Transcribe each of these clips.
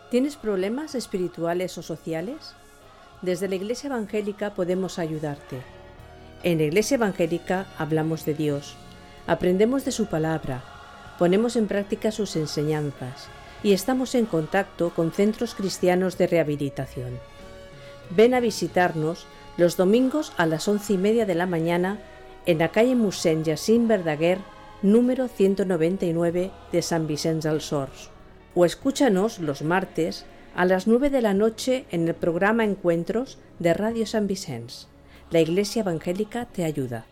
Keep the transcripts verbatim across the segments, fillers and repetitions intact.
¿Tienes problemas espirituales o sociales? Desde la Iglesia Evangélica podemos ayudarte. En la Iglesia Evangélica hablamos de Dios, aprendemos de su palabra, ponemos en práctica sus enseñanzas y estamos en contacto con centros cristianos de rehabilitación. Ven a visitarnos los domingos a las once y media de la mañana en la calle Mossèn Jacint Verdaguer, número ciento noventa y nueve de Sant Vicenç dels Horts. O escúchanos los martes a las nueve de la noche en el programa Encuentros de Radio San Vicenç. La Iglesia Evangélica te ayuda.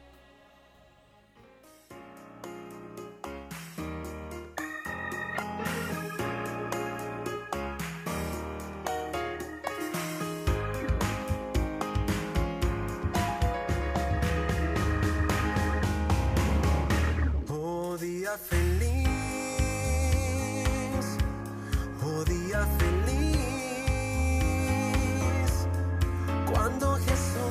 Oh día feliz, oh día feliz, cuando Jesús,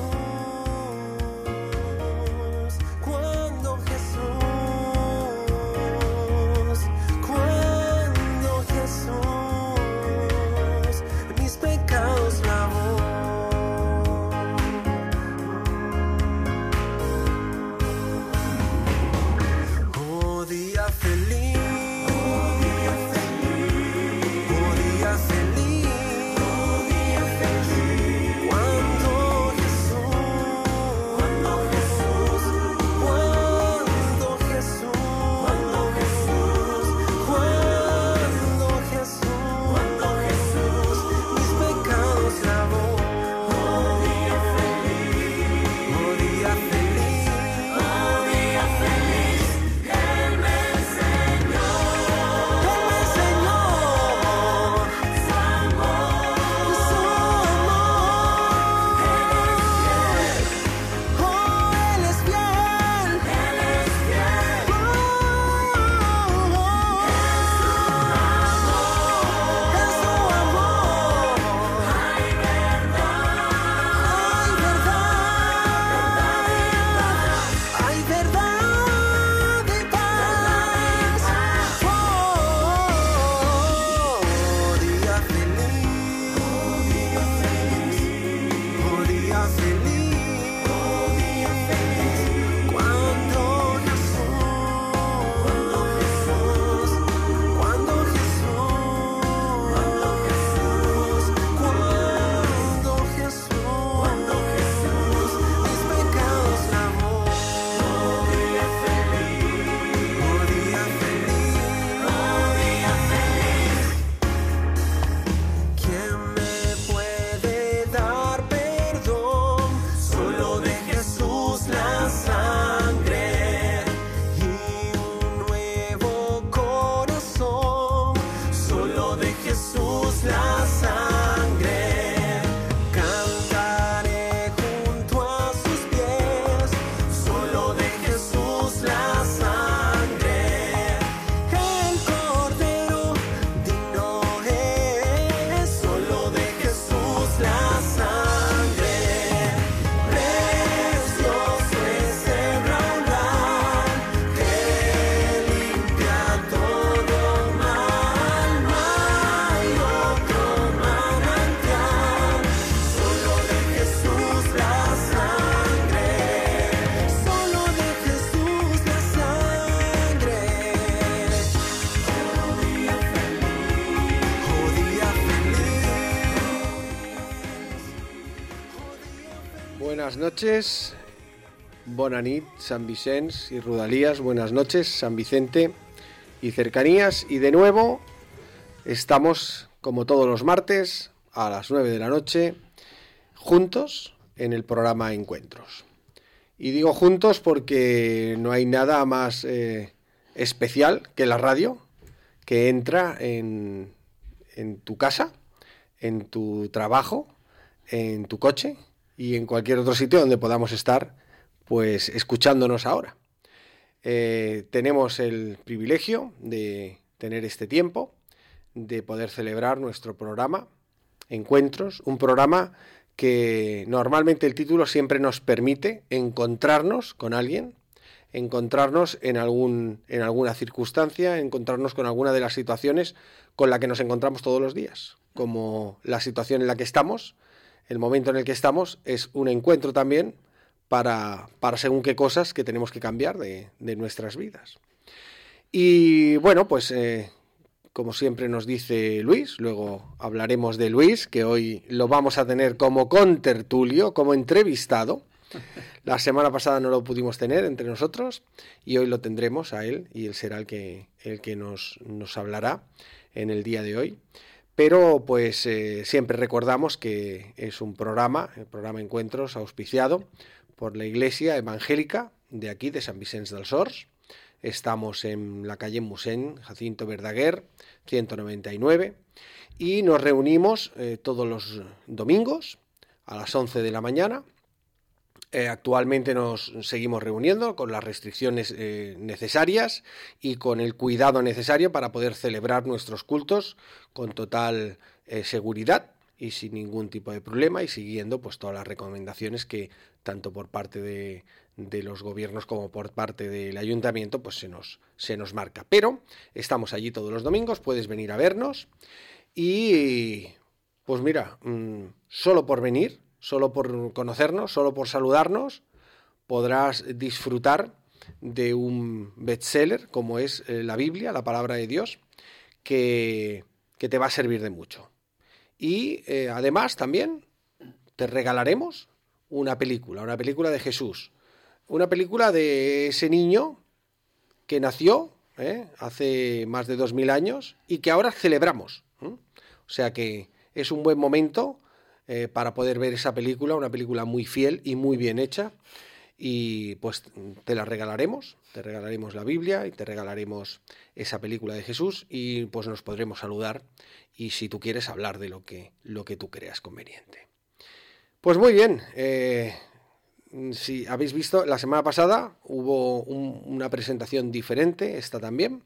cuando Jesús, cuando Jesús, mis pecados lavó. Oh día feliz, oh día feliz, oh día feliz, oh día feliz, cuando Jesús, cuando Jesús, cuando Jesús, cuando Jesús, cuando Jesús, cuando Jesús, mis pecados lavó. Oh día feliz, oh día feliz, oh día feliz, Él me enseñó, Él me enseñó su amor, su amor. Él es fiel, oh, Él es fiel, Él es fiel. Oh, en su amor, hay verdad, hay verdad y paz. Oh, día feliz, oh día feliz, oh día feliz, oh día feliz, cuando Jesús, cuando Jesús, cuando Jesús, cuando Jesús, cuando Jesús, cuando Jesús, mis pecados lavó. Oh día feliz, oh día feliz, oh día feliz. ¿Quién me puede dar perdón? Solo de Jesús la sangre y un nuevo corazón. Solo de Jesús la sangre. Cantaré junto a sus pies. Solo de Jesús la sangre. El Cordero digno es. Solo de Jesús la sangre. Precioso es el raudal que limpia todo mal. No hay otro manantial. Solo de Jesús la sangre. Solo de Jesús la sangre. Oh día feliz, oh día feliz. Buenas noches, bona nit, San Vicenç y Rodalies, buenas noches, San Vicente y cercanías, y de nuevo estamos, como todos los martes, a las nueve de la noche, juntos en el programa Encuentros. Y digo juntos porque no hay nada más eh, especial que la radio, que entra en, en tu casa, en tu trabajo, en tu coche y en cualquier otro sitio donde podamos estar, pues escuchándonos ahora. Eh, tenemos el privilegio de tener este tiempo, de poder celebrar nuestro programa Encuentros, un programa que normalmente el título siempre nos permite encontrarnos con alguien, encontrarnos en, algún, en alguna circunstancia, encontrarnos con alguna de las situaciones con la que nos encontramos todos los días, como la situación en la que estamos, el momento en el que estamos, es un encuentro también para, para según qué cosas que tenemos que cambiar de, de nuestras vidas. Y bueno, pues eh, como siempre nos dice Luis, luego hablaremos de Luis, que hoy lo vamos a tener como contertulio, como entrevistado. La semana pasada no lo pudimos tener entre nosotros y hoy lo tendremos a él y él será el que, el que nos, nos hablará en el día de hoy. Pero pues eh, siempre recordamos que es un programa, el programa Encuentros, auspiciado por la Iglesia Evangélica de aquí, de San Vicente dels Horts. Estamos en la calle Musén, Jacinto Verdaguer, ciento noventa y nueve, y nos reunimos eh, todos los domingos a las once de la mañana. Eh, actualmente nos seguimos reuniendo con las restricciones eh, necesarias y con el cuidado necesario para poder celebrar nuestros cultos con total eh, seguridad y sin ningún tipo de problema y siguiendo pues todas las recomendaciones que tanto por parte de, de los gobiernos como por parte del ayuntamiento pues se nos, se nos marca. Pero estamos allí todos los domingos, puedes venir a vernos y pues mira, mmm, solo por venir, solo por conocernos, solo por saludarnos, podrás disfrutar de un bestseller como es eh, la Biblia, la palabra de Dios, que, que te va a servir de mucho. Y eh, además también te regalaremos una película, una película de Jesús, una película de ese niño que nació ¿eh? hace más de dos mil años y que ahora celebramos. ¿eh? O sea que es un buen momento Eh, para poder ver esa película, una película muy fiel y muy bien hecha, y pues te la regalaremos, te regalaremos la Biblia y te regalaremos esa película de Jesús y pues nos podremos saludar y si tú quieres hablar de lo que, lo que tú creas conveniente. Pues muy bien, eh, si habéis visto, la semana pasada hubo un, una presentación diferente, esta también,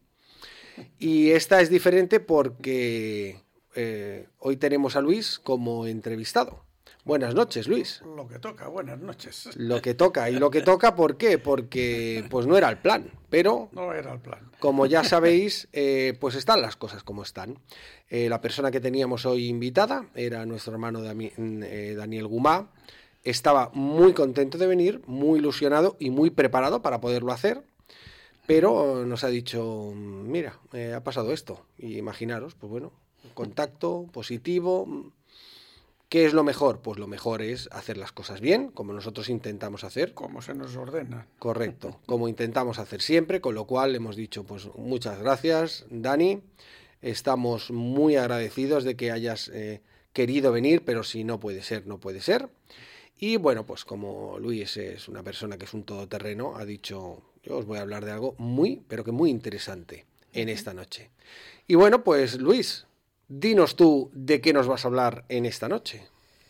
y esta es diferente porque Eh, hoy tenemos a Luis como entrevistado. Buenas noches, Luis. Lo que toca, buenas noches. Lo que toca, y lo que toca, ¿por qué? Porque pues no era el plan, pero no era el plan. Como ya sabéis, eh, pues están las cosas como están. Eh, la persona que teníamos hoy invitada era nuestro hermano Dami, eh, Daniel Gumá. Estaba muy contento de venir, muy ilusionado y muy preparado para poderlo hacer. Pero nos ha dicho, mira, eh, ha pasado esto. Y imaginaros, pues bueno, contacto positivo. ¿Qué es lo mejor? Pues lo mejor es hacer las cosas bien, como nosotros intentamos hacer. Como se nos ordena. Correcto, como intentamos hacer siempre, con lo cual hemos dicho, pues muchas gracias, Dani. Estamos muy agradecidos de que hayas eh, querido venir, pero si no puede ser, no puede ser. Y bueno, pues como Luis es una persona que es un todoterreno, ha dicho, yo os voy a hablar de algo muy, pero que muy interesante en esta noche. Y bueno, pues Luis, dinos tú de qué nos vas a hablar en esta noche.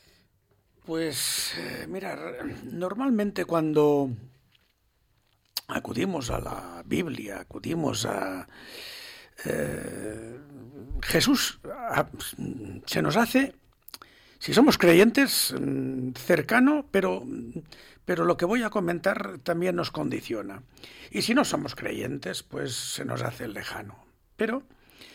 Pues, eh, mira, normalmente cuando acudimos a la Biblia, acudimos a eh, Jesús, a, se nos hace, si somos creyentes, cercano, pero, pero lo que voy a comentar también nos condiciona. Y si no somos creyentes, pues se nos hace lejano. Pero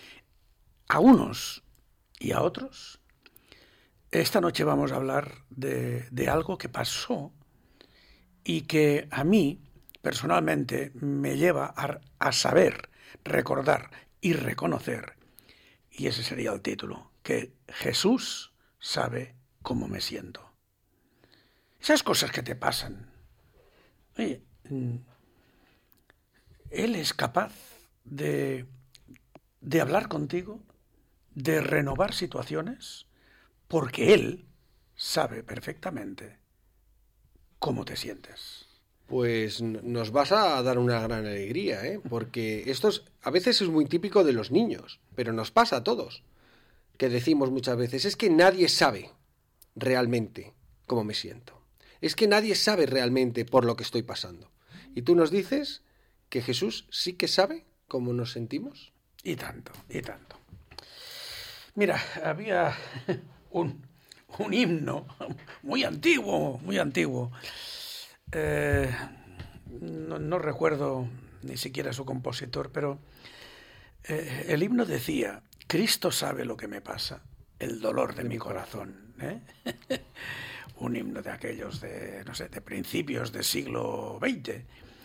a unos y a otros, esta noche vamos a hablar de, de algo que pasó y que a mí, personalmente, me lleva a, a saber, recordar y reconocer, y ese sería el título, que Jesús sabe cómo me siento. Esas cosas que te pasan. Oye, Él es capaz de, de hablar contigo, de renovar situaciones, porque Él sabe perfectamente cómo te sientes. Pues nos vas a dar una gran alegría, ¿eh? Porque esto es, a veces es muy típico de los niños, pero nos pasa a todos, que decimos muchas veces, es que nadie sabe realmente cómo me siento. Es que nadie sabe realmente por lo que estoy pasando. Y tú nos dices que Jesús sí que sabe cómo nos sentimos. Y tanto, y tanto. Mira, había un, un himno muy antiguo, muy antiguo. Eh, no, no recuerdo ni siquiera su compositor, pero eh, el himno decía: Cristo sabe lo que me pasa, el dolor de mi corazón. ¿eh? Un himno de aquellos de, no sé, de principios del siglo veinte.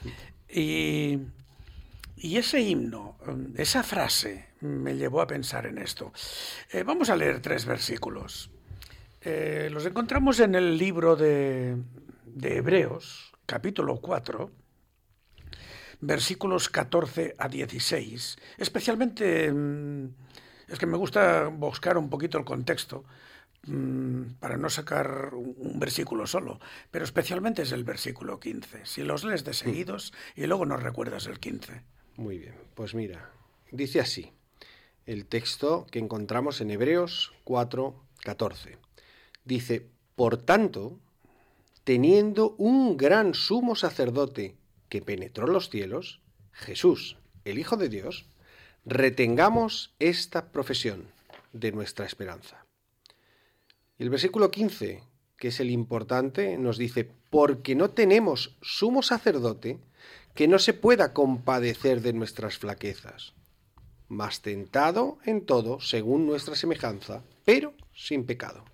Y, y ese himno, esa frase, me llevó a pensar en esto. Eh, vamos a leer tres versículos. Eh, los encontramos en el libro de, de Hebreos, capítulo cuatro, versículos catorce a dieciséis. Especialmente, es que me gusta buscar un poquito el contexto, para no sacar un versículo solo, pero especialmente es el versículo quince. Si los lees de seguidos y luego nos recuerdas el quince. Muy bien, pues mira, dice así el texto que encontramos en Hebreos cuatro catorce. Dice: por tanto, teniendo un gran sumo sacerdote que penetró los cielos, Jesús, el Hijo de Dios, retengamos esta profesión de nuestra esperanza. Y el versículo quince, que es el importante, nos dice: porque no tenemos sumo sacerdote que no se pueda compadecer de nuestras flaquezas, mas tentado en todo según nuestra semejanza, pero sin pecado.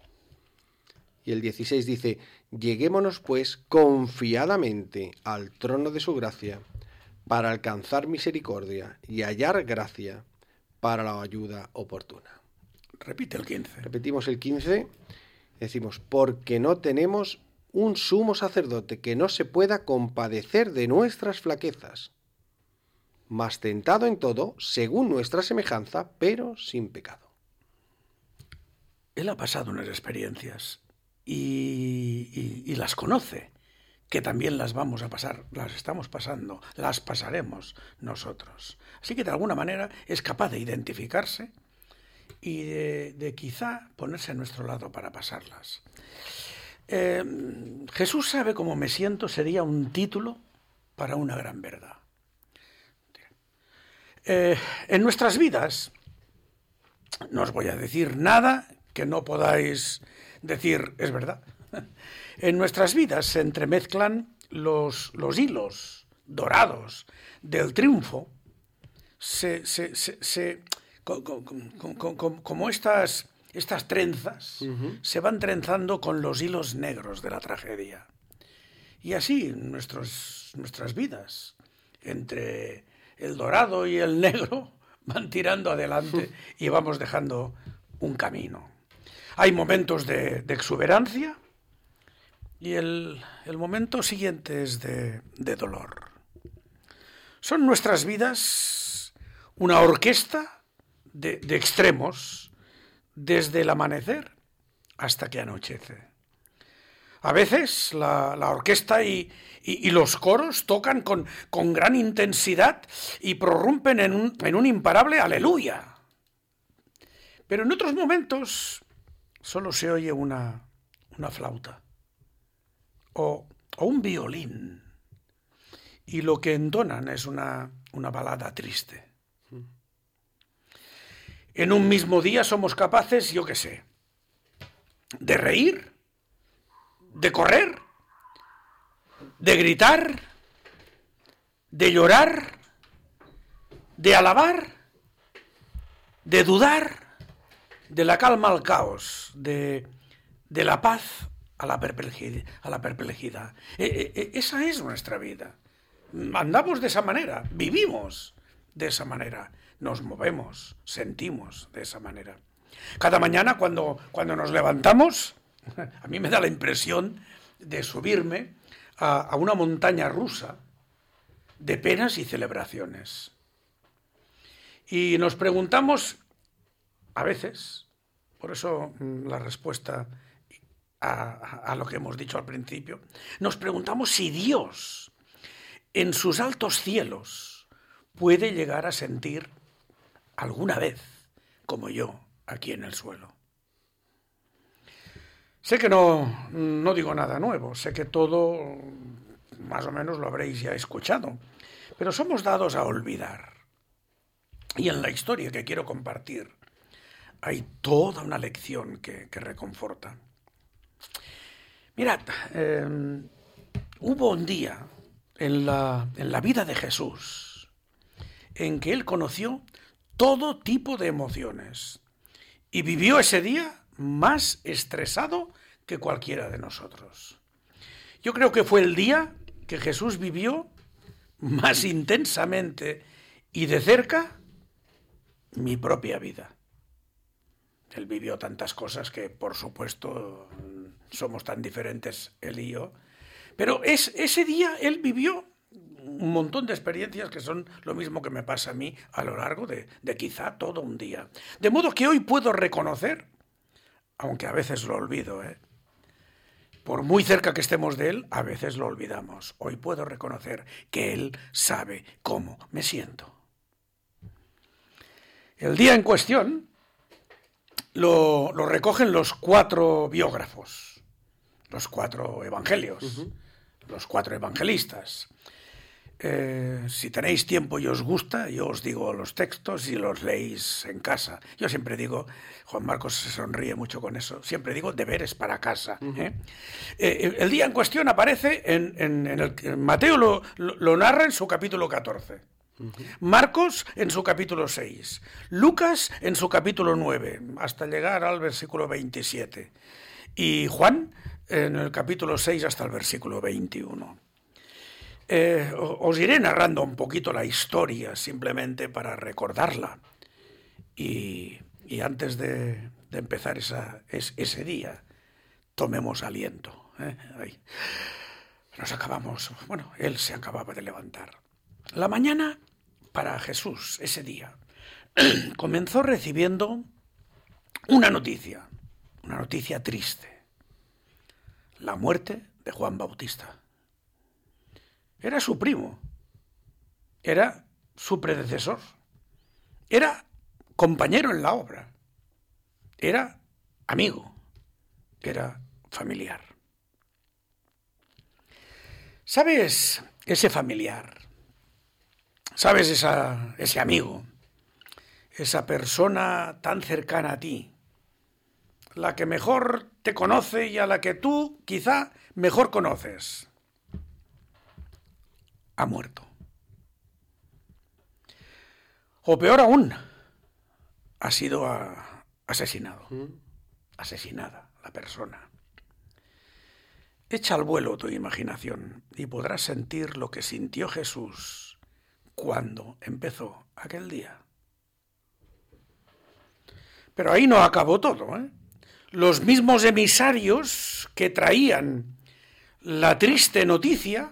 Y el dieciséis dice: lleguémonos pues confiadamente al trono de su gracia para alcanzar misericordia y hallar gracia para la ayuda oportuna. Repite el quince. Repetimos el quince. Decimos: porque no tenemos un sumo sacerdote que no se pueda compadecer de nuestras flaquezas, mas tentado en todo según nuestra semejanza, pero sin pecado. Él ha pasado unas experiencias y, y, y las conoce, que también las vamos a pasar, las estamos pasando, las pasaremos nosotros. Así que de alguna manera es capaz de identificarse y de, de quizá ponerse a nuestro lado para pasarlas. Eh, Jesús sabe cómo me siento sería un título para una gran verdad. Eh, en nuestras vidas, no os voy a decir nada que no podáis decir es verdad. En nuestras vidas se entremezclan los, los hilos dorados del triunfo, se... se, se, se como estas, estas trenzas uh-huh. se van trenzando con los hilos negros de la tragedia. Y así nuestros, nuestras vidas, entre el dorado y el negro, van tirando adelante y vamos dejando un camino. Hay momentos de, de exuberancia y el, el momento siguiente es de, de dolor. Son nuestras vidas una orquesta De, de extremos, desde el amanecer hasta que anochece. A veces la, la orquesta y, y, y los coros tocan con, con gran intensidad y prorrumpen en un, en un imparable aleluya. Pero en otros momentos solo se oye una, una flauta o, o un violín y lo que entonan es una, una balada triste. En un mismo día somos capaces, yo qué sé, de reír, de correr, de gritar, de llorar, de alabar, de dudar, de la calma al caos, de, de la paz a la perplejidad. A la perplejidad. E, e, esa es nuestra vida. Andamos de esa manera, vivimos de esa manera. Nos movemos, sentimos de esa manera. Cada mañana cuando, cuando nos levantamos, a mí me da la impresión de subirme a, a una montaña rusa de penas y celebraciones. Y nos preguntamos, a veces, por eso la respuesta a, a lo que hemos dicho al principio, nos preguntamos si Dios, en sus altos cielos, puede llegar a sentir alguna vez, como yo, aquí en el suelo. Sé que no, no digo nada nuevo, sé que todo más o menos lo habréis ya escuchado, pero somos dados a olvidar. Y en la historia que quiero compartir hay toda una lección que, que reconforta. Mirad, eh, hubo un día en la, en la vida de Jesús, en que él conoció todo tipo de emociones y vivió ese día más estresado que cualquiera de nosotros. Yo creo que fue el día que Jesús vivió más intensamente y de cerca mi propia vida. Él vivió tantas cosas que, por supuesto, somos tan diferentes él y yo, pero es, ese día él vivió un montón de experiencias que son lo mismo que me pasa a mí a lo largo de, de quizá todo un día. De modo que hoy puedo reconocer, aunque a veces lo olvido, ¿eh? Por muy cerca que estemos de él, a veces lo olvidamos. Hoy puedo reconocer que él sabe cómo me siento. El día en cuestión lo, lo recogen los cuatro biógrafos, los cuatro evangelios, uh-huh. los cuatro evangelistas. Eh, si tenéis tiempo y os gusta, yo os digo los textos y los leéis en casa. Yo siempre digo, Juan Marcos se sonríe mucho con eso, siempre digo deberes para casa. Uh-huh. ¿eh? Eh, el día en cuestión aparece en, en, en el en Mateo lo, lo, lo narra en su capítulo catorce. Uh-huh. Marcos en su capítulo seis, Lucas en su capítulo nueve, hasta llegar al versículo veintisiete, y Juan en el capítulo seis hasta el versículo veintiuno. Eh, os iré narrando un poquito la historia simplemente para recordarla y, y antes de, de empezar esa, es, ese día tomemos aliento. ¿eh? Ahí. Nos acabamos, bueno, él se acababa de levantar. La mañana para Jesús ese día comenzó recibiendo una noticia, una noticia triste: la muerte de Juan Bautista. Era su primo, era su predecesor, era compañero en la obra, era amigo, era familiar. ¿Sabes ese familiar? ¿Sabes esa, ese amigo? Esa persona tan cercana a ti, la que mejor te conoce y a la que tú quizá mejor conoces. Ha muerto. O peor aún, ha sido a, asesinado. Asesinada la persona. Echa al vuelo tu imaginación y podrás sentir lo que sintió Jesús cuando empezó aquel día. Pero ahí no acabó todo, ¿eh? Los mismos emisarios que traían la triste noticia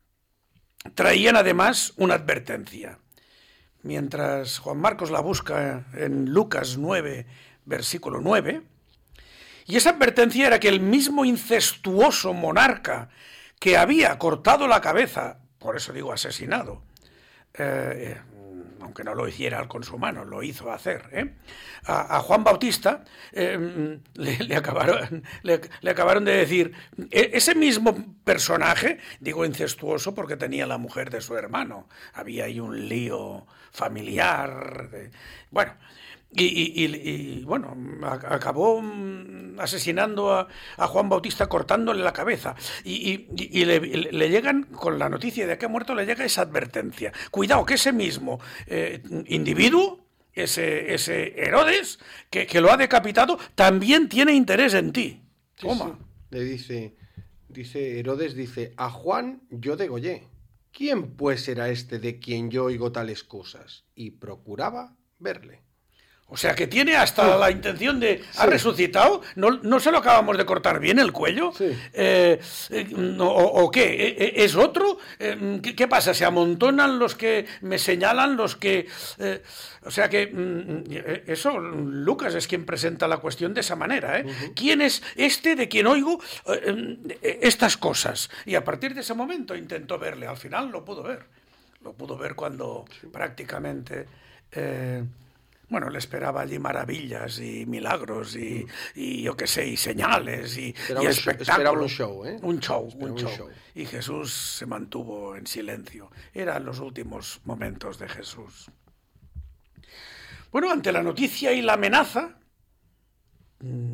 traían además una advertencia. Mientras Juan Marcos la busca en Lucas nueve, versículo nueve, y esa advertencia era que el mismo incestuoso monarca que había cortado la cabeza, por eso digo asesinado, eh, aunque no lo hiciera con su mano, lo hizo hacer, ¿eh? a, a Juan Bautista, eh, le, le, acabaron, le, le acabaron de decir, ese mismo personaje, digo incestuoso porque tenía la mujer de su hermano, había ahí un lío familiar, de, bueno, y, y, y, y bueno, acabó asesinando a, a Juan Bautista cortándole la cabeza, y, y, y le, le llegan, con la noticia de que ha muerto, le llega esa advertencia. Cuidado, que ese mismo eh, individuo, ese, ese Herodes, que, que lo ha decapitado, también tiene interés en ti. Sí, sí. Le dice, dice Herodes, dice, a Juan yo degollé. ¿Quién pues era este de quien yo oigo tales cosas? Y procuraba verle. O sea, que tiene hasta sí. la intención de... Sí. ¿Ha resucitado? ¿No, ¿No se lo acabamos de cortar bien el cuello? Sí. Eh, eh, o, ¿O qué? ¿Es otro? Eh, ¿qué, ¿Qué pasa? ¿Se amontonan los que me señalan, los que... Eh, o sea que... Mm, eso, Lucas es quien presenta la cuestión de esa manera. ¿eh? Uh-huh. ¿Quién es este de quien oigo eh, estas cosas? Y a partir de ese momento intentó verle. Al final lo pudo ver. Lo pudo ver cuando sí. prácticamente... Eh, Bueno, le esperaba allí maravillas y milagros y, y yo qué sé, y señales y, y espectáculos. Un show, ¿eh? Un show, un show. un show. Y Jesús se mantuvo en silencio. Eran los últimos momentos de Jesús. Bueno, ante la noticia y la amenaza,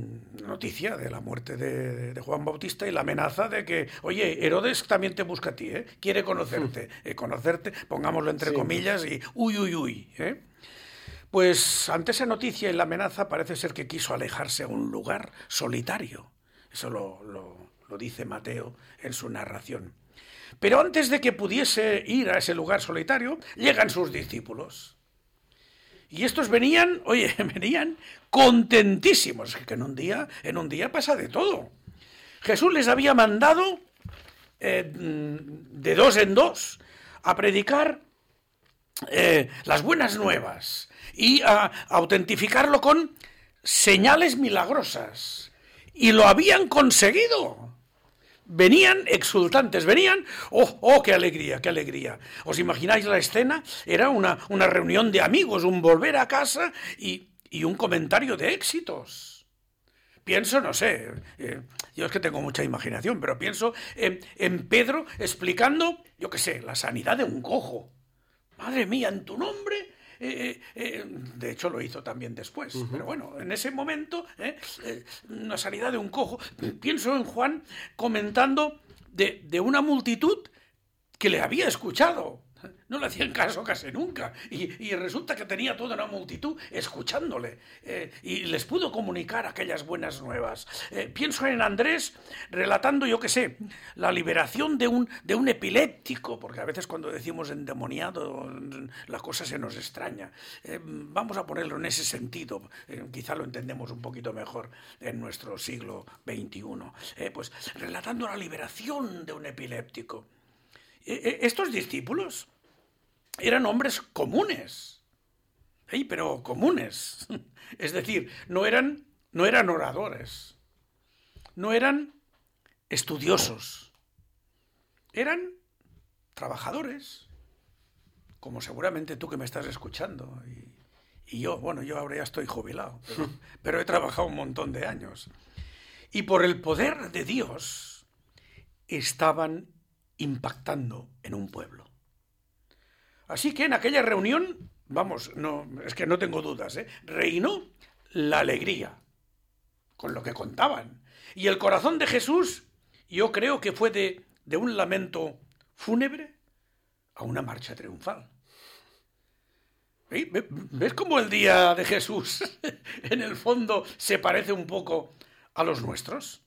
noticia de la muerte de, de Juan Bautista y la amenaza de que, oye, Herodes también te busca a ti, ¿eh? Quiere conocerte. Eh, conocerte, pongámoslo entre sí. comillas, y uy, uy, uy. ¿eh? Pues ante esa noticia y la amenaza parece ser que quiso alejarse a un lugar solitario. Eso lo, lo, lo dice Mateo en su narración. Pero antes de que pudiese ir a ese lugar solitario, llegan sus discípulos. Y estos venían, oye, venían contentísimos, que en un día, en un día pasa de todo. Jesús les había mandado eh, de dos en dos a predicar eh, las buenas nuevas y a, a autentificarlo con señales milagrosas. Y lo habían conseguido. Venían exultantes, venían, ¡oh, oh, qué alegría, qué alegría! ¿Os imagináis la escena? Era una, una reunión de amigos, un volver a casa y, y un comentario de éxitos. Pienso, no sé, eh, yo es que tengo mucha imaginación, pero pienso en, en Pedro explicando, yo qué sé, la sanidad de un cojo. ¡Madre mía, en tu nombre! Eh, eh, de hecho lo hizo también después, uh-huh. pero bueno, en ese momento eh, eh, la sanidad de un cojo. Pienso en Juan comentando de, de una multitud que le había escuchado, no le hacían caso casi nunca, y, y resulta que tenía toda una multitud escuchándole, eh, y les pudo comunicar aquellas buenas nuevas. Eh, pienso en Andrés relatando, yo qué sé, la liberación de un, de un epiléptico, porque a veces cuando decimos endemoniado la cosa se nos extraña. Eh, vamos a ponerlo en ese sentido, eh, quizá lo entendemos un poquito mejor en nuestro siglo veintiuno. Eh, pues relatando la liberación de un epiléptico. Estos discípulos eran hombres comunes, ¿eh? pero comunes, es decir, no eran, no eran oradores, no eran estudiosos, eran trabajadores, como seguramente tú que me estás escuchando, y, y yo, bueno, yo ahora ya estoy jubilado, pero, pero he trabajado un montón de años, y por el poder de Dios estaban impactando en un pueblo. Así que en aquella reunión, vamos, no, es que no tengo dudas, ¿eh? reinó la alegría con lo que contaban. Y el corazón de Jesús, yo creo que fue de, de un lamento fúnebre a una marcha triunfal. ¿Eh? ¿Ves cómo el día de Jesús en el fondo se parece un poco a los nuestros?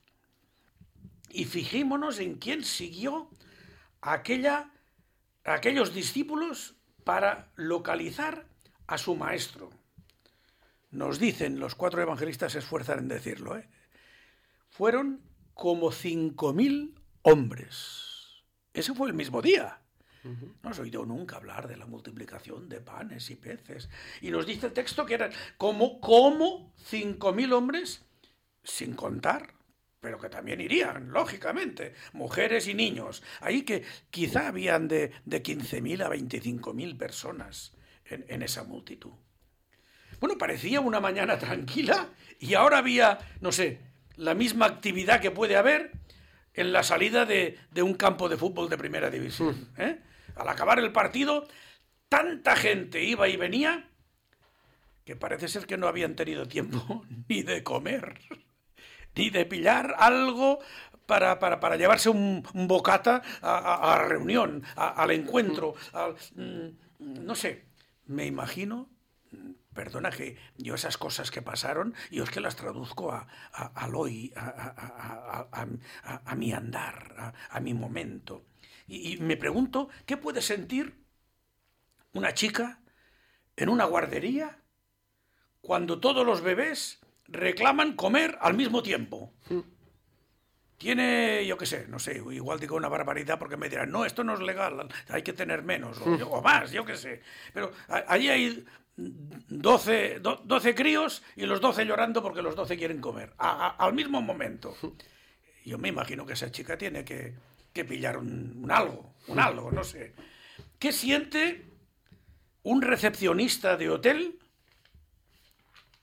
Y fijémonos en quién siguió Aquella, aquellos discípulos para localizar a su maestro. Nos dicen, los cuatro evangelistas se esfuerzan en decirlo, ¿eh? Fueron como cinco mil hombres. Ese fue el mismo día. Uh-huh. No has oído nunca hablar de la multiplicación de panes y peces. Y nos dice el texto que eran como, como cinco mil hombres, sin contar, pero que también irían, lógicamente, mujeres y niños. Ahí que quizá habían de, de quince mil a veinticinco mil personas en, en esa multitud. Bueno, parecía una mañana tranquila y ahora había, no sé, la misma actividad que puede haber en la salida de, de un campo de fútbol de primera división. ¿eh? Al acabar el partido, tanta gente iba y venía que parece ser que no habían tenido tiempo ni de comer, ni de pillar algo para, para, para llevarse un, un bocata a, a, a la reunión, a, al encuentro. A, no sé, me imagino, perdona que yo esas cosas que pasaron, yo es que las traduzco a, a, al hoy, a, a, a, a, a mi andar, a, a mi momento. Y, y me pregunto, ¿qué puede sentir una chica en una guardería cuando todos los bebés reclaman comer al mismo tiempo? Tiene, yo qué sé, no sé, igual digo una barbaridad porque me dirán, no, esto no es legal, hay que tener menos, o, o más, yo qué sé. Pero allí hay doce, do, doce críos y los doce llorando porque los doce quieren comer, a, a, al mismo momento. Yo me imagino que esa chica tiene que, que pillar un, un algo, un algo, no sé. ¿Qué siente un recepcionista de hotel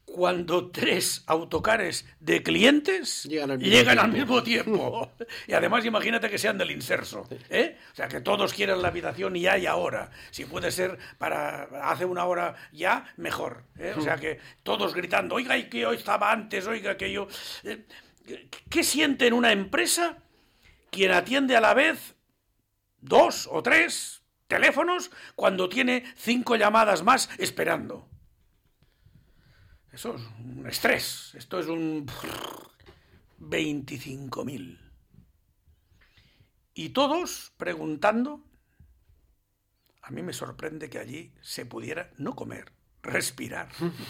cuando tres autocares de clientes llegan al mismo llegan tiempo. al mismo tiempo. Y además imagínate que sean del inserso, ¿eh? O sea, que todos quieran la habitación ya y ahora. Si puede ser para hace una hora ya, mejor, ¿eh? O sea, que todos gritando, oiga, y que hoy estaba antes, oiga, que yo... Eh, ¿Qué siente en una empresa quien atiende a la vez dos o tres teléfonos cuando tiene cinco llamadas más esperando? Eso es un estrés. Esto es un veinticinco mil. Y todos preguntando. A mí me sorprende que allí se pudiera no comer, respirar.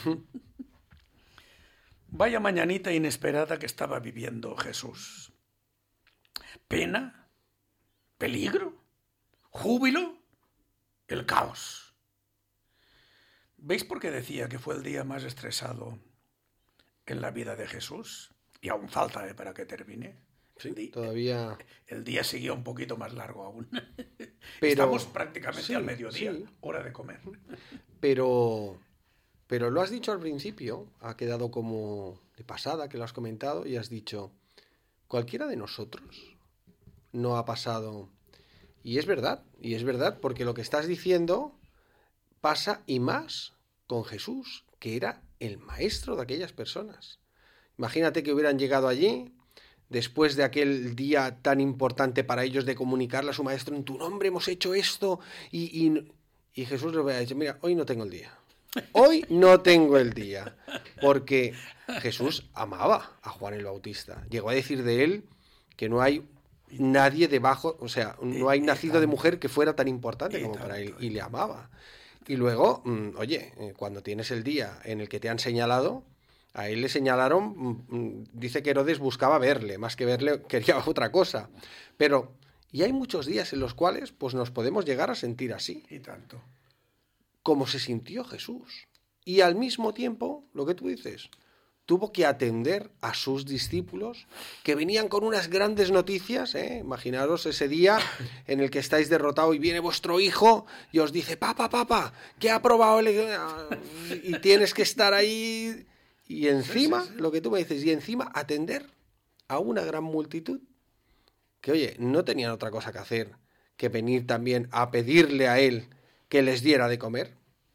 Vaya mañanita inesperada que estaba viviendo Jesús. Pena, peligro, júbilo, el caos. ¿Veis por qué decía que fue el día más estresado en la vida de Jesús? Y aún falta ¿eh? para que termine. Sí, el todavía... El día seguía un poquito más largo aún. Pero... Estamos prácticamente sí, al mediodía, sí. hora de comer. Pero... Pero lo has dicho al principio, ha quedado como de pasada que lo has comentado y has dicho, cualquiera de nosotros no ha pasado. Y es verdad, y es verdad, porque lo que estás diciendo pasa y más con Jesús, que era el maestro de aquellas personas. Imagínate que hubieran llegado allí, después de aquel día tan importante para ellos de comunicarle a su maestro, en tu nombre hemos hecho esto, y, y, y Jesús les hubiera dicho, mira, hoy no tengo el día. Hoy no tengo el día, porque Jesús amaba a Juan el Bautista. Llegó a decir de él que no hay nadie debajo, o sea, no hay nacido de mujer que fuera tan importante como para él, y le amaba. Y luego, oye, cuando tienes el día en el que te han señalado, a él le señalaron, dice que Herodes buscaba verle, más que verle quería otra cosa. Pero, y hay muchos días en los cuales pues nos podemos llegar a sentir así. Y tanto. Como se sintió Jesús. Y al mismo tiempo, lo que tú dices, tuvo que atender a sus discípulos que venían con unas grandes noticias, ¿eh? Imaginaros ese día en el que estáis derrotados y viene vuestro hijo y os dice, papá, papá, que ha aprobado el... y tienes que estar ahí y encima, sí, sí, sí. Lo que tú me dices, y encima atender a una gran multitud que, oye, no tenían otra cosa que hacer que venir también a pedirle a él que les diera de comer.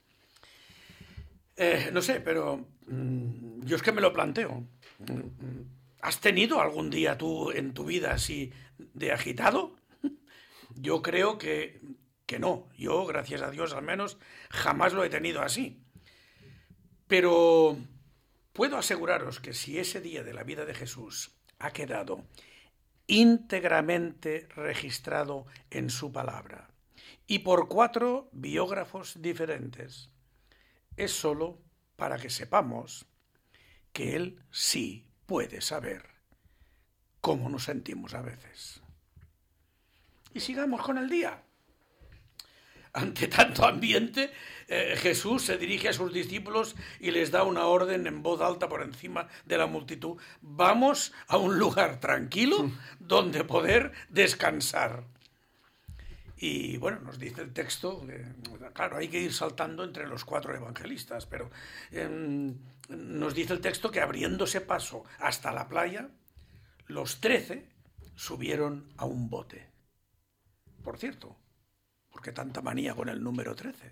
Eh, no sé, pero mmm, yo es que me lo planteo. ¿Has tenido algún día tú en tu vida así de agitado? Yo creo que, que no. Yo, gracias a Dios, al menos, jamás lo he tenido así. Pero puedo aseguraros que si ese día de la vida de Jesús ha quedado íntegramente registrado en su palabra y por cuatro biógrafos diferentes, es solo para que sepamos que Él sí puede saber cómo nos sentimos a veces. Y sigamos con el día. Ante tanto ambiente, eh, Jesús se dirige a sus discípulos y les da una orden en voz alta por encima de la multitud. Vamos a un lugar tranquilo donde poder descansar. Y bueno, nos dice el texto, eh, claro, hay que ir saltando entre los cuatro evangelistas, pero eh, nos dice el texto que abriéndose paso hasta la playa, los trece subieron a un bote. Por cierto, ¿por qué tanta manía con el número trece?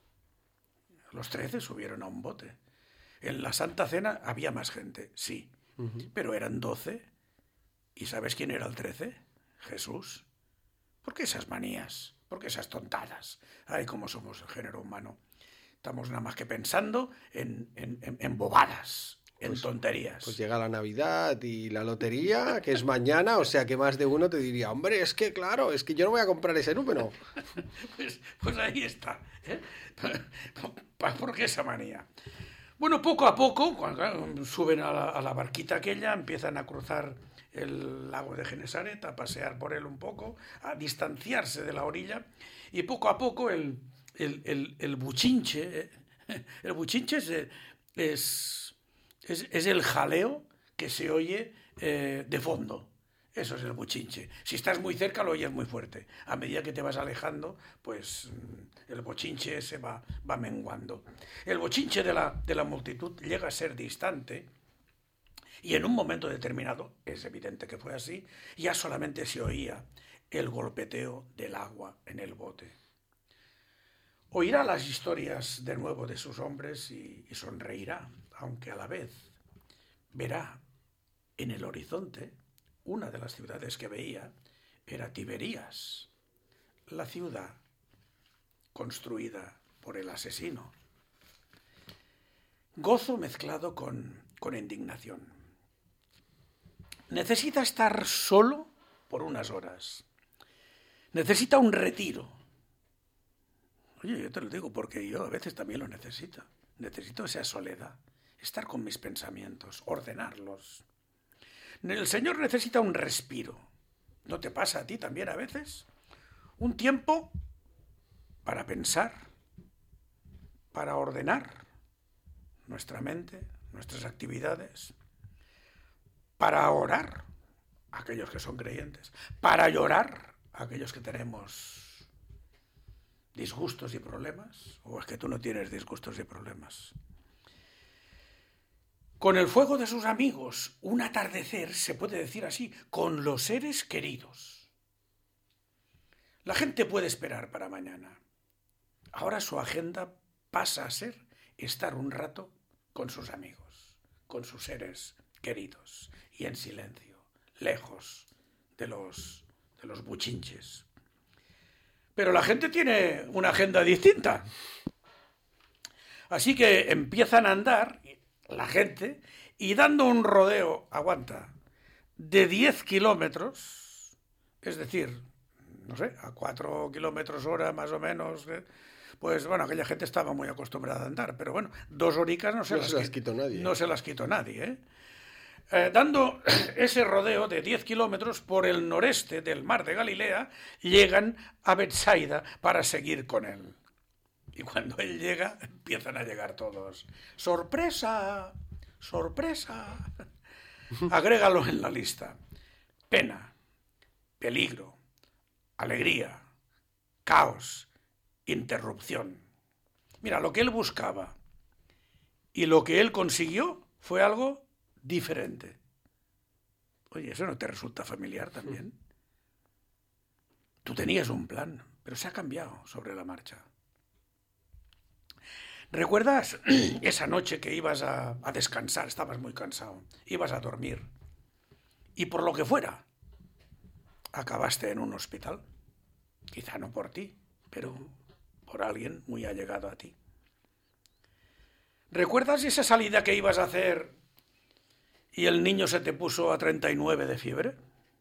Los trece subieron a un bote. En la Santa Cena había más gente, sí, uh-huh. Pero eran doce. ¿Y sabes quién era el trece? Jesús. ¿Por qué esas manías? ¿Por qué esas tontadas? Ay, cómo somos el género humano. Estamos nada más que pensando en, en, en, en bobadas, en pues, tonterías. Pues llega la Navidad y la lotería, que es mañana, o sea que más de uno te diría, hombre, es que claro, es que yo no voy a comprar ese número. pues, pues ahí está. ¿eh? ¿Por qué esa manía? Bueno, poco a poco, cuando suben a la, a la barquita aquella, empiezan a cruzar el lago de Genesaret, a pasear por él un poco, a distanciarse de la orilla, y poco a poco el, el, el, el buchinche, el buchinche es, es, es, es el jaleo que se oye eh, de fondo. Eso es el bochinche. Si estás muy cerca lo oyes muy fuerte. A medida que te vas alejando, pues el bochinche se va, va menguando. El bochinche de la, de la multitud llega a ser distante y en un momento determinado, es evidente que fue así, ya solamente se oía el golpeteo del agua en el bote. Oirá las historias de nuevo de sus hombres y, y sonreirá, aunque a la vez verá en el horizonte una de las ciudades que veía era Tiberías, la ciudad construida por el asesino. Gozo mezclado con, con indignación. Necesita estar solo por unas horas. Necesita un retiro. Oye, yo te lo digo porque yo a veces también lo necesito. Necesito esa soledad, estar con mis pensamientos, ordenarlos. El Señor necesita un respiro. ¿No te pasa a ti también a veces? Un tiempo para pensar, para ordenar nuestra mente, nuestras actividades, para orar a aquellos que son creyentes, para llorar a aquellos que tenemos disgustos y problemas. ¿O es que tú no tienes disgustos y problemas? Con el fuego de sus amigos, un atardecer, se puede decir así, con los seres queridos. La gente puede esperar para mañana. Ahora su agenda pasa a ser estar un rato con sus amigos, con sus seres queridos y en silencio, lejos de los, de los buchinches. Pero la gente tiene una agenda distinta. Así que empiezan a andar la gente, y dando un rodeo, aguanta, de diez kilómetros, es decir, no sé, a cuatro kilómetros hora más o menos, ¿eh? Pues bueno, aquella gente estaba muy acostumbrada a andar, pero bueno, dos horicas no se, no las, se las quitó nadie. No se las quitó nadie, ¿eh? Eh, dando ese rodeo de diez kilómetros por el noreste del mar de Galilea, llegan a Betsaida para seguir con él. Y cuando él llega, empiezan a llegar todos. ¡Sorpresa! ¡Sorpresa! Agrégalo en la lista. Pena, peligro, alegría, caos, interrupción. Mira, lo que él buscaba y lo que él consiguió fue algo diferente. Oye, ¿eso no te resulta familiar también? Tú tenías un plan, pero se ha cambiado sobre la marcha. ¿Recuerdas esa noche que ibas a, a descansar? Estabas muy cansado, ibas a dormir y por lo que fuera acabaste en un hospital. Quizá no por ti, pero por alguien muy allegado a ti. ¿Recuerdas esa salida que ibas a hacer y el niño se te puso a treinta y nueve de fiebre?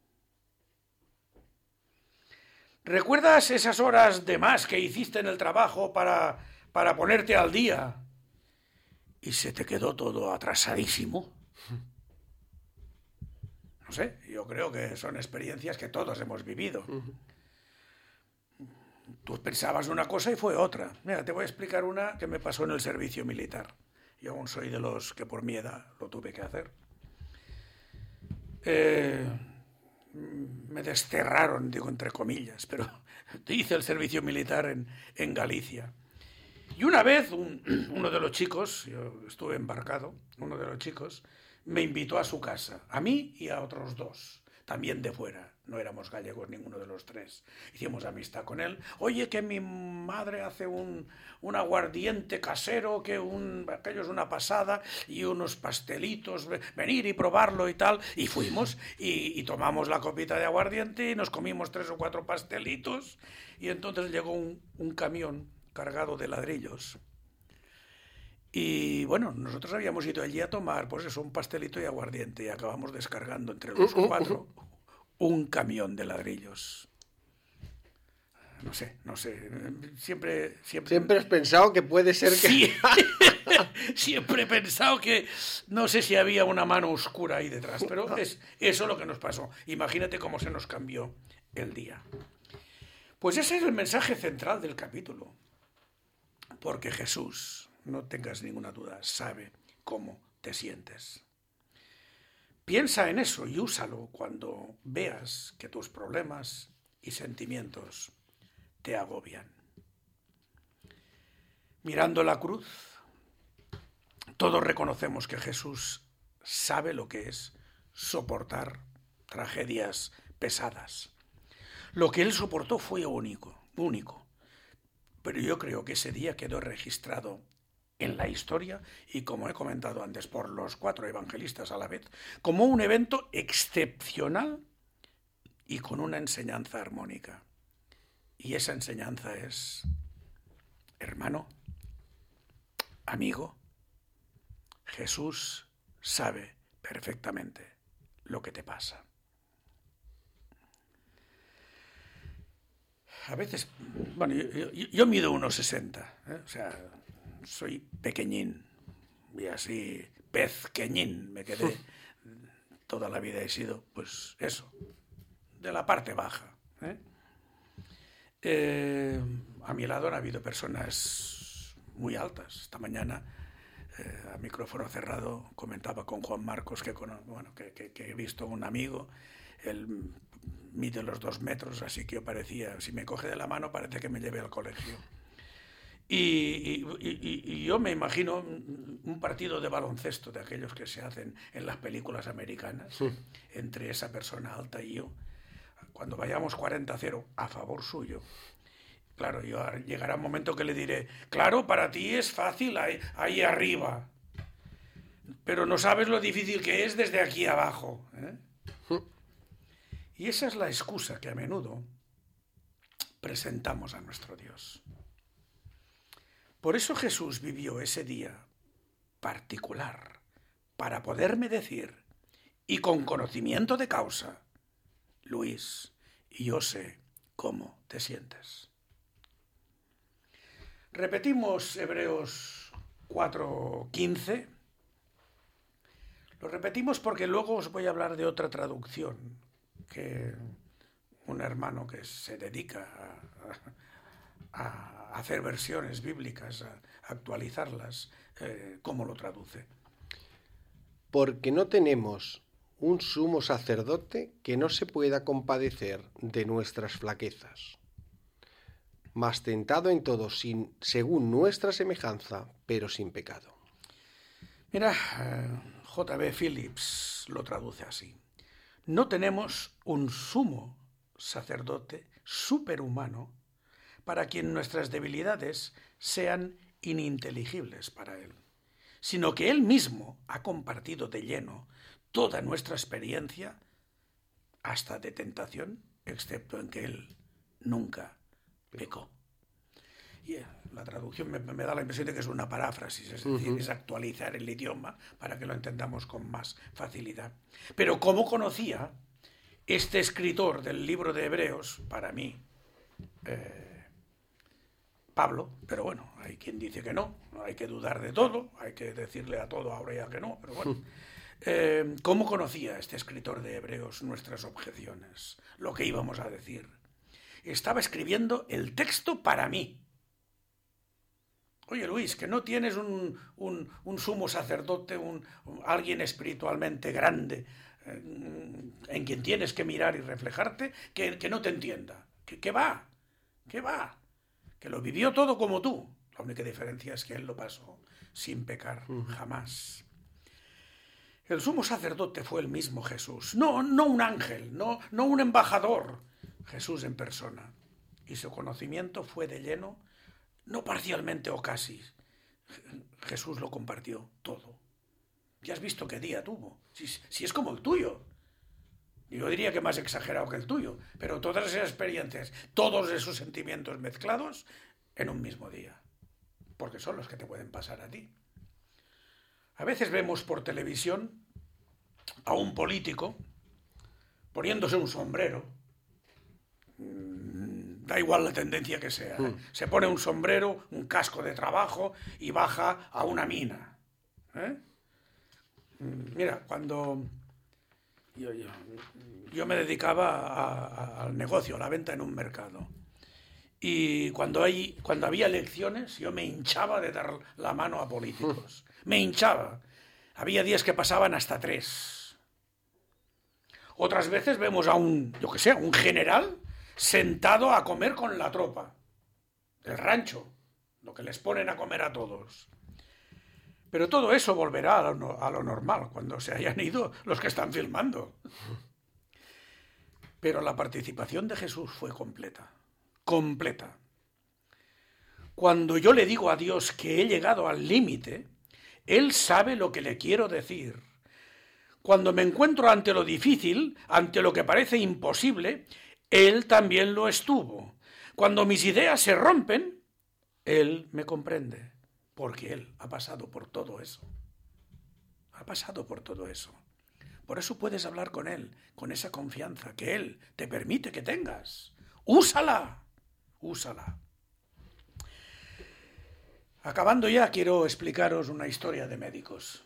¿Recuerdas esas horas de más que hiciste en el trabajo para... para ponerte al día y se te quedó todo atrasadísimo? No sé, yo creo que son experiencias que todos hemos vivido. Uh-huh. Tú pensabas una cosa y fue otra. Mira, te voy a explicar una que me pasó en el servicio militar. Yo aún soy de los que por mi edad lo tuve que hacer. Eh, me desterraron, digo entre comillas, pero hice el servicio militar en, en Galicia. Y una vez un, uno de los chicos, yo estuve embarcado, uno de los chicos me invitó a su casa, a mí y a otros dos, también de fuera, no éramos gallegos ninguno de los tres. Hicimos amistad con él. Oye, que mi madre hace un, un aguardiente casero, que un, aquello es una pasada, y unos pastelitos, venir y probarlo y tal. Y fuimos y, y tomamos la copita de aguardiente y nos comimos tres o cuatro pastelitos y entonces llegó un, un camión cargado de ladrillos. Y bueno, nosotros habíamos ido allí a tomar, pues eso, un pastelito y aguardiente, y acabamos descargando entre los cuatro un camión de ladrillos. No sé, no sé, siempre... Siempre, siempre has pensado que puede ser que... Sí, siempre he pensado que no sé si había una mano oscura ahí detrás, pero es eso lo que nos pasó. Imagínate cómo se nos cambió el día. Pues ese es el mensaje central del capítulo. Porque Jesús, no tengas ninguna duda, sabe cómo te sientes. Piensa en eso y úsalo cuando veas que tus problemas y sentimientos te agobian. Mirando la cruz, todos reconocemos que Jesús sabe lo que es soportar tragedias pesadas. Lo que él soportó fue único, único. Pero yo creo que ese día quedó registrado en la historia y, como he comentado antes, por los cuatro evangelistas a la vez, como un evento excepcional y con una enseñanza armónica. Y esa enseñanza es, hermano, amigo, Jesús sabe perfectamente lo que te pasa. A veces, bueno, yo, yo, yo mido uno sesenta, ¿eh? O sea, soy pequeñín y así pezqueñín me quedé. Toda la vida he sido, pues eso, de la parte baja. ¿eh? Eh, a mi lado han habido personas muy altas. Esta mañana, eh, a micrófono cerrado, comentaba con Juan Marcos que, con, bueno, que, que, que he visto un amigo. Él mide los dos metros, así que yo parecía, si me coge de la mano, parece que me lleve al colegio. Y, y, y, y yo me imagino un partido de baloncesto de aquellos que se hacen en las películas americanas, sí. entre esa persona alta y yo. Cuando vayamos cuarenta a cero a favor suyo, claro, yo llegará un momento que le diré, claro, para ti es fácil ahí, ahí arriba, pero no sabes lo difícil que es desde aquí abajo. ¿eh? Y esa es la excusa que a menudo presentamos a nuestro Dios. Por eso Jesús vivió ese día particular, para poderme decir, y con conocimiento de causa, Luis, yo sé cómo te sientes. Repetimos Hebreos cuatro quince. Lo repetimos porque luego os voy a hablar de otra traducción que un hermano que se dedica a, a hacer versiones bíblicas, a actualizarlas, eh, ¿cómo lo traduce? Porque no tenemos un sumo sacerdote que no se pueda compadecer de nuestras flaquezas, mas tentado en todo sin, según nuestra semejanza, pero sin pecado. Mira, eh, J B Phillips lo traduce así. No tenemos un sumo sacerdote superhumano para quien nuestras debilidades sean ininteligibles para él, sino que él mismo ha compartido de lleno toda nuestra experiencia, hasta de tentación, excepto en que él nunca pecó. Y la traducción me, me da la impresión de que es una paráfrasis, es decir, uh-huh. es actualizar el idioma para que lo entendamos con más facilidad. Pero ¿cómo conocía este escritor del libro de Hebreos, para mí, eh, Pablo? Pero bueno, hay quien dice que no, hay que dudar de todo, hay que decirle a todo ahora ya que no, pero bueno. Uh-huh. Eh, ¿Cómo conocía este escritor de Hebreos nuestras objeciones? Lo que íbamos a decir. Estaba escribiendo el texto para mí. Oye, Luis, que no tienes un, un, un sumo sacerdote, un, un, alguien espiritualmente grande eh, en quien tienes que mirar y reflejarte, que, que no te entienda. ¿Qué, qué va? ¿Qué va? Que lo vivió todo como tú. La única diferencia es que él lo pasó sin pecar uh-huh. jamás. El sumo sacerdote fue el mismo Jesús, no, no un ángel, no, no un embajador, Jesús en persona. Y su conocimiento fue de lleno, no parcialmente o casi. Jesús lo compartió todo. Ya has visto qué día tuvo, si, si es como el tuyo. Yo diría que más exagerado que el tuyo, pero todas esas experiencias, todos esos sentimientos mezclados en un mismo día, porque son los que te pueden pasar a ti. A veces vemos por televisión a un político poniéndose un sombrero. Da igual la tendencia que sea. ¿eh? Se pone un sombrero, un casco de trabajo y baja a una mina. ¿eh? Mira, cuando yo, yo, yo me dedicaba a, a, al negocio, a la venta en un mercado. Y cuando, hay, cuando había elecciones, yo me hinchaba de dar la mano a políticos. Me hinchaba. Había días que pasaban hasta tres. Otras veces vemos a un, yo que sé, un general sentado a comer con la tropa del rancho, lo que les ponen a comer a todos. Pero todo eso volverá a lo, a lo normal cuando se hayan ido los que están filmando. Pero la participación de Jesús fue completa, completa. Cuando yo le digo a Dios que he llegado al límite, Él sabe lo que le quiero decir. Cuando me encuentro ante lo difícil, ante lo que parece imposible, Él también lo estuvo. Cuando mis ideas se rompen, Él me comprende, porque Él ha pasado por todo eso. Ha pasado por todo eso. Por eso puedes hablar con Él, con esa confianza que Él te permite que tengas. Úsala, úsala. Acabando ya, quiero explicaros una historia de médicos.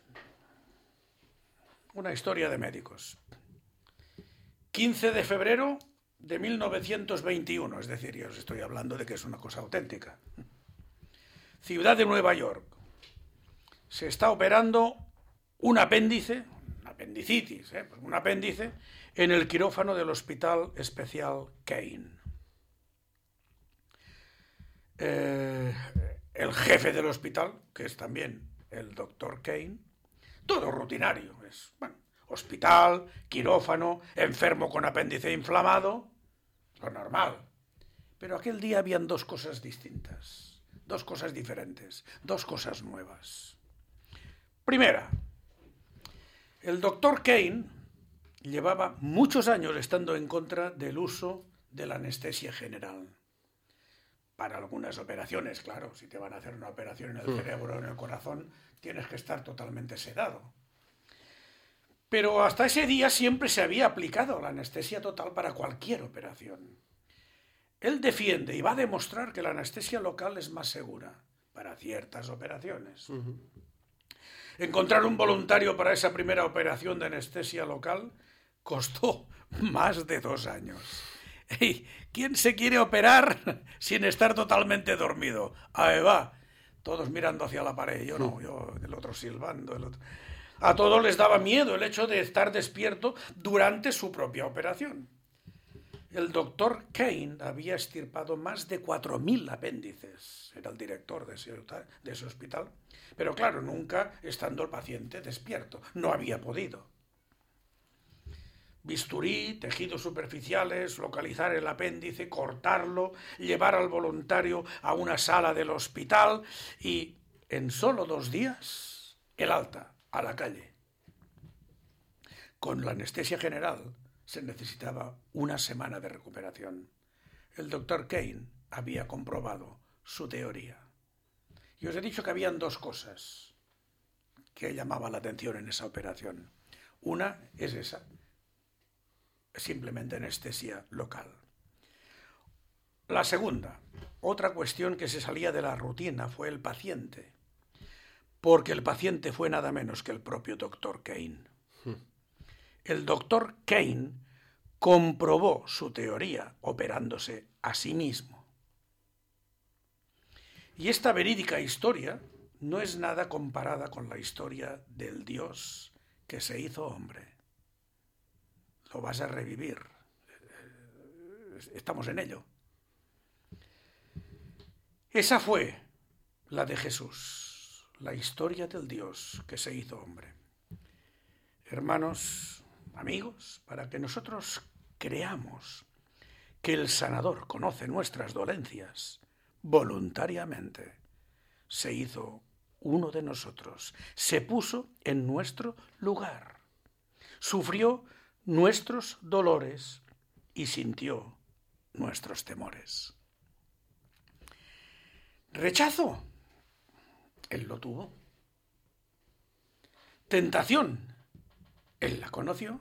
Una historia de médicos. quince de febrero de mil novecientos veintiuno, es decir, yo os estoy hablando de que es una cosa auténtica. Ciudad de Nueva York. Se está operando un apéndice, una apendicitis, ¿eh? Pues un apéndice, en el quirófano del Hospital Especial Kane. Eh, el jefe del hospital, que es también el doctor Kane, todo rutinario, es, bueno, hospital, quirófano, enfermo con apéndice inflamado, lo normal. Pero aquel día habían dos cosas distintas, dos cosas diferentes, dos cosas nuevas. Primera, el doctor Kane llevaba muchos años estando en contra del uso de la anestesia general. Para algunas operaciones, claro, si te van a hacer una operación en el cerebro o en el corazón, tienes que estar totalmente sedado. Pero hasta ese día siempre se había aplicado la anestesia total para cualquier operación. Él defiende y va a demostrar que la anestesia local es más segura para ciertas operaciones. Uh-huh. Encontrar un voluntario para esa primera operación de anestesia local costó más de dos años. Hey, ¿quién se quiere operar sin estar totalmente dormido? Ahí va, todos mirando hacia la pared, yo no, yo el otro silbando, el otro. A todos les daba miedo el hecho de estar despierto durante su propia operación. El doctor Kane había extirpado más de cuatro mil apéndices, era el director de ese, de ese hospital, pero claro, nunca estando el paciente despierto, no había podido. Bisturí, tejidos superficiales, localizar el apéndice, cortarlo, llevar al voluntario a una sala del hospital y en solo dos días el alta a la calle. Con la anestesia general se necesitaba una semana de recuperación. El doctor Kane había comprobado su teoría. Y os he dicho que habían dos cosas que llamaban la atención en esa operación. Una es esa, simplemente anestesia local. La segunda, otra cuestión que se salía de la rutina fue el paciente, porque el paciente fue nada menos que el propio doctor Kane. El doctor Kane comprobó su teoría operándose a sí mismo. Y esta verídica historia no es nada comparada con la historia del Dios que se hizo hombre. Lo vas a revivir. Estamos en ello. Esa fue la de Jesús, la historia del Dios que se hizo hombre. Hermanos, amigos, para que nosotros creamos que el sanador conoce nuestras dolencias, voluntariamente se hizo uno de nosotros, se puso en nuestro lugar, sufrió nuestros dolores y sintió nuestros temores. Rechazo, Él lo tuvo. Tentación, Él la conoció.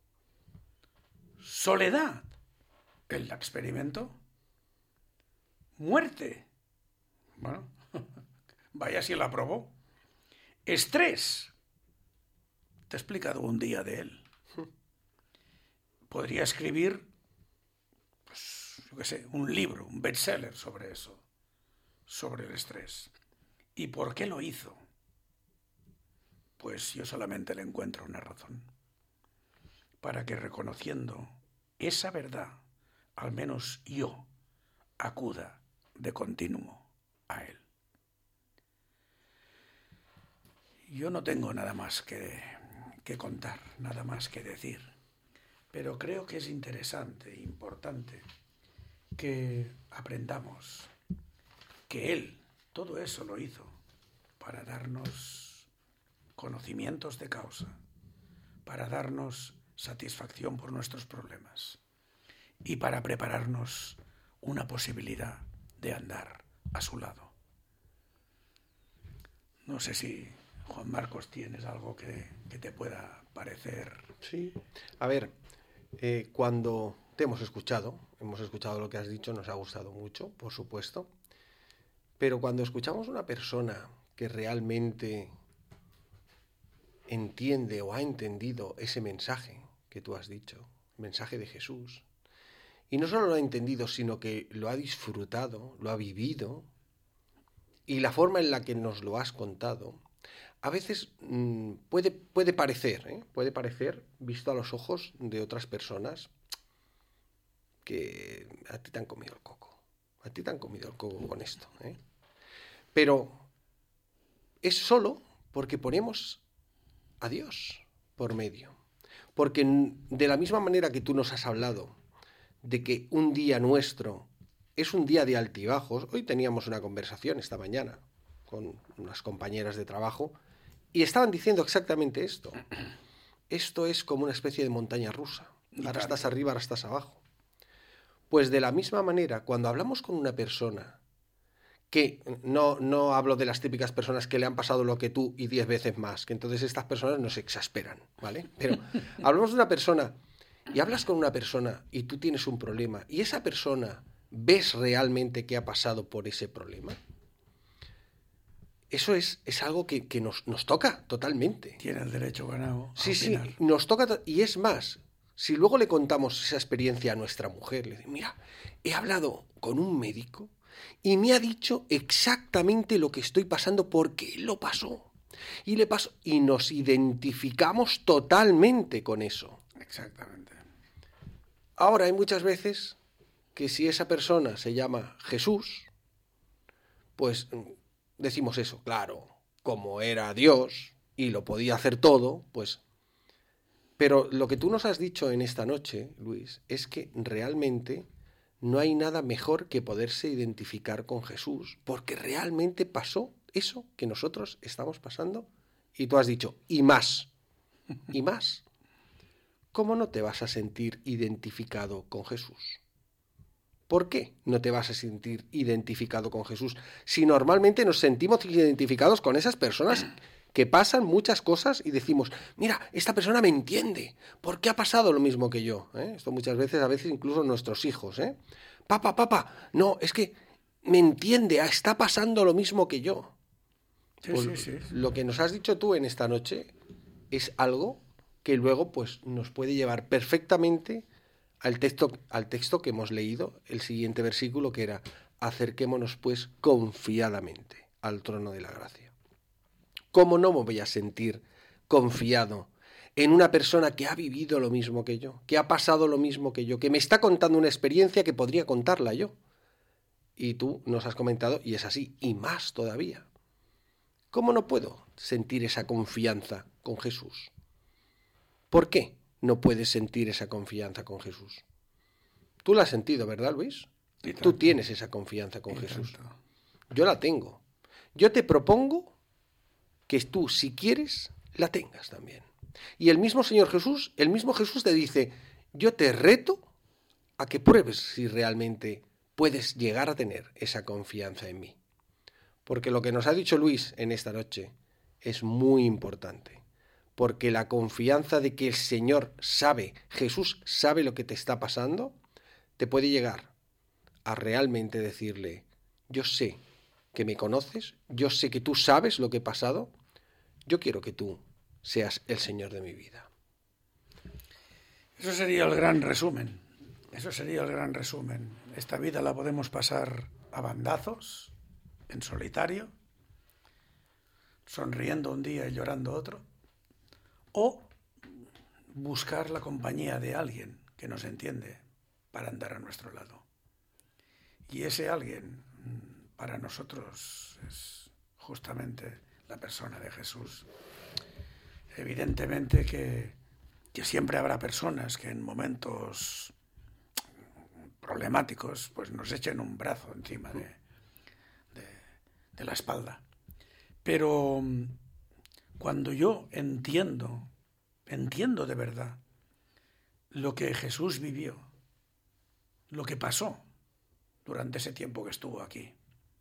Soledad, Él la experimentó. Muerte, bueno, vaya si la probó. Estrés, te he explicado un día de Él. Podría escribir, pues, yo qué sé, un libro, un bestseller sobre eso, sobre el estrés. ¿Y por qué lo hizo? Pues yo solamente le encuentro una razón. para que, reconociendo esa verdad, al menos yo acuda de continuo a Él. Yo no tengo nada más que, que contar, nada más que decir, pero creo que es interesante e importante que aprendamos que Él todo eso lo hizo para darnos conocimientos de causa, para darnos satisfacción por nuestros problemas y para prepararnos una posibilidad de andar a su lado. No sé si, Juan Marcos, tienes algo que, que te pueda parecer. Sí. A ver, eh, cuando te hemos escuchado, hemos escuchado lo que has dicho, nos ha gustado mucho, por supuesto, pero cuando escuchamos a una persona que realmente entiende o ha entendido ese mensaje que tú has dicho, el mensaje de Jesús, y no solo lo ha entendido, sino que lo ha disfrutado, lo ha vivido, y la forma en la que nos lo has contado, a veces mmm, puede, puede parecer, ¿eh? puede parecer, visto a los ojos de otras personas, que a ti te han comido el coco, a ti te han comido el coco con esto, ¿eh? Pero es solo porque ponemos a Dios por medio, porque de la misma manera que tú nos has hablado de que un día nuestro es un día de altibajos. Hoy teníamos una conversación esta mañana con unas compañeras de trabajo y estaban diciendo exactamente esto. Esto es como una especie de montaña rusa. Ahora estás arriba, ahora estás abajo. Pues de la misma manera, cuando hablamos con una persona, que no, no hablo de las típicas personas que le han pasado lo que tú y diez veces más, que entonces estas personas nos exasperan, ¿vale? Pero hablamos de una persona y hablas con una persona y tú tienes un problema y esa persona ves realmente que ha pasado por ese problema. Eso es, es algo que, que nos, nos toca totalmente. Tiene el derecho ganado. Sí, sí, nos toca. Y es más, si luego le contamos esa experiencia a nuestra mujer, le dice, mira, he hablado con un médico y me ha dicho exactamente lo que estoy pasando porque él lo pasó. Y le pasó. Y nos identificamos totalmente con eso. Exactamente. Ahora hay muchas veces que si esa persona se llama Jesús, pues decimos eso, claro, como era Dios y lo podía hacer todo, pues... Pero lo que tú nos has dicho en esta noche, Luis, es que realmente no hay nada mejor que poderse identificar con Jesús, porque realmente pasó eso que nosotros estamos pasando. Y tú has dicho, y más, y más. ¿Cómo no te vas a sentir identificado con Jesús? ¿Por qué no te vas a sentir identificado con Jesús? Si normalmente nos sentimos identificados con esas personas que pasan muchas cosas y decimos, mira, esta persona me entiende, porque ha pasado lo mismo que yo, ¿eh? Esto muchas veces, a veces incluso nuestros hijos, ¿eh? Papá, papá, no, es que me entiende, está pasando lo mismo que yo. Sí, Pues sí, sí. lo que nos has dicho tú en esta noche es algo que luego pues, nos puede llevar perfectamente al texto, al texto que hemos leído, el siguiente versículo, que era, acerquémonos pues confiadamente al trono de la gracia. ¿Cómo no me voy a sentir confiado en una persona que ha vivido lo mismo que yo, que ha pasado lo mismo que yo, que me está contando una experiencia que podría contarla yo? Y tú nos has comentado, y es así, y más todavía. ¿Cómo no puedo sentir esa confianza con Jesús? ¿Por qué no puedes sentir esa confianza con Jesús? Tú la has sentido, ¿verdad, Luis? Tú tienes esa confianza con Jesús. Tanto. Yo la tengo. Yo te propongo que tú, si quieres, la tengas también. Y el mismo Señor Jesús, el mismo Jesús te dice, yo te reto a que pruebes si realmente puedes llegar a tener esa confianza en mí. Porque lo que nos ha dicho Luis en esta noche es muy importante. Porque la confianza de que el Señor sabe, Jesús sabe lo que te está pasando, te puede llegar a realmente decirle, yo sé que me conoces, yo sé que tú sabes lo que he pasado, yo quiero que tú seas el Señor de mi vida. Eso sería el gran resumen. Eso sería el gran resumen. Esta vida la podemos pasar a bandazos, en solitario, sonriendo un día y llorando otro, o buscar la compañía de alguien que nos entiende para andar a nuestro lado. Y ese alguien para nosotros es justamente la persona de Jesús. Evidentemente que, que siempre habrá personas que en momentos problemáticos pues nos echen un brazo encima de, de, de la espalda. Pero cuando yo entiendo, entiendo de verdad lo que Jesús vivió, lo que pasó durante ese tiempo que estuvo aquí,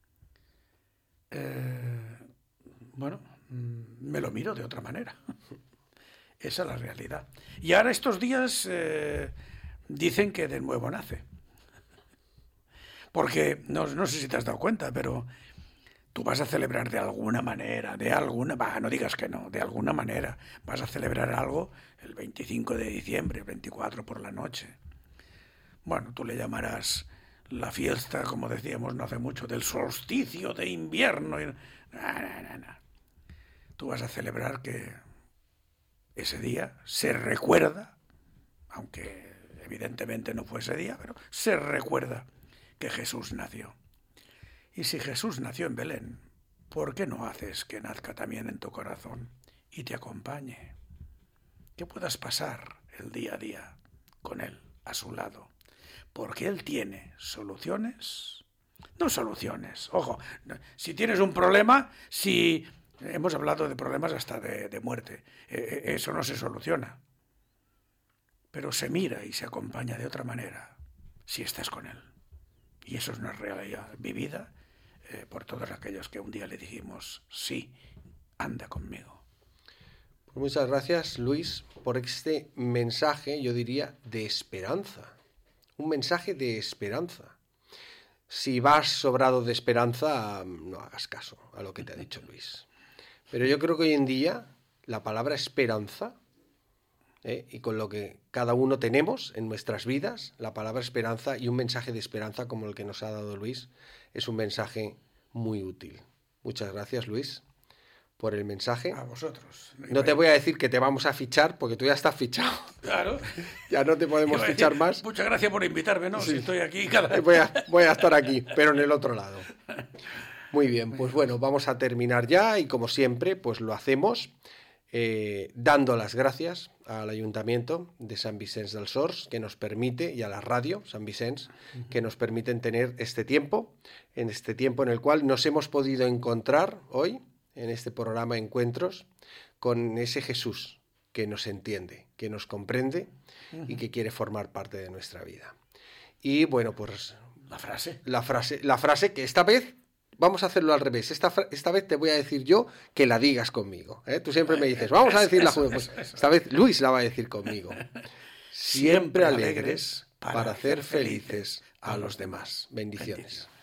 eh, bueno, me lo miro de otra manera. Esa es la realidad. Y ahora estos días eh, dicen que de nuevo nace. Porque, no, no sé si te has dado cuenta, pero tú vas a celebrar de alguna manera, de alguna, bah, no digas que no, de alguna manera, vas a celebrar algo el veinticinco de diciembre, el veinticuatro por la noche. Bueno, tú le llamarás la fiesta, como decíamos no hace mucho, del solsticio de invierno. No, no, no, no. Tú vas a celebrar que ese día se recuerda, aunque evidentemente no fue ese día, pero se recuerda que Jesús nació. Y si Jesús nació en Belén, ¿por qué no haces que nazca también en tu corazón y te acompañe? Que puedas pasar el día a día con Él, a su lado. Porque Él tiene soluciones, no soluciones, ojo, si tienes un problema, si hemos hablado de problemas hasta de, de muerte, eh, eso no se soluciona, pero se mira y se acompaña de otra manera si estás con Él. Y eso es una realidad vivida eh, por todos aquellos que un día le dijimos, sí, anda conmigo. Pues muchas gracias, Luis, por este mensaje, yo diría, de esperanza. Un mensaje de esperanza. Si vas sobrado de esperanza, no hagas caso a lo que te ha dicho Luis. Pero yo creo que hoy en día la palabra esperanza, ¿eh? y con lo que cada uno tenemos en nuestras vidas, la palabra esperanza y un mensaje de esperanza como el que nos ha dado Luis, es un mensaje muy útil. Muchas gracias, Luis, por el mensaje. A vosotros. No te voy a decir que te vamos a fichar, porque tú ya estás fichado. Claro. Ya no te podemos decir, fichar más. Muchas gracias por invitarme, ¿no? Sí. Si estoy aquí cada... Voy a, voy a estar aquí, pero en el otro lado. Muy bien, pues bueno, vamos a terminar ya y como siempre, pues lo hacemos eh, dando las gracias al Ayuntamiento de Sant Vicenç dels Horts, que nos permite, y a la radio Sant Vicenç, que nos permiten tener este tiempo, en este tiempo en el cual nos hemos podido encontrar hoy, en este programa Encuentros, con ese Jesús que nos entiende, que nos comprende y que quiere formar parte de nuestra vida. Y bueno, pues la frase. La frase, la frase que esta vez vamos a hacerlo al revés. Esta, esta vez te voy a decir yo que la digas conmigo. ¿eh? Tú siempre me dices, vamos a decirla juntos. Pues esta vez Luis la va a decir conmigo. Siempre alegres para hacer felices a los demás. Bendiciones.